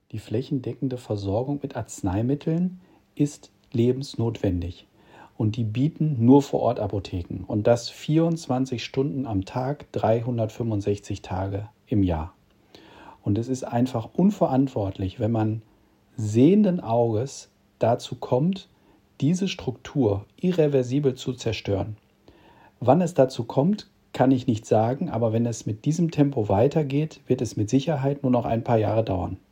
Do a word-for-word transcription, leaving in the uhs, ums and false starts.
Die flächendeckende Versorgung mit Arzneimitteln ist lebensnotwendig. Und die bieten nur vor Ort Apotheken. Und das vierundzwanzig Stunden am Tag, dreihundertfünfundsechzig Tage im Jahr. Und es ist einfach unverantwortlich, wenn man sehenden Auges dazu kommt, diese Struktur irreversibel zu zerstören. Wann es dazu kommt, kann ich nicht sagen, aber wenn es mit diesem Tempo weitergeht, wird es mit Sicherheit nur noch ein paar Jahre dauern.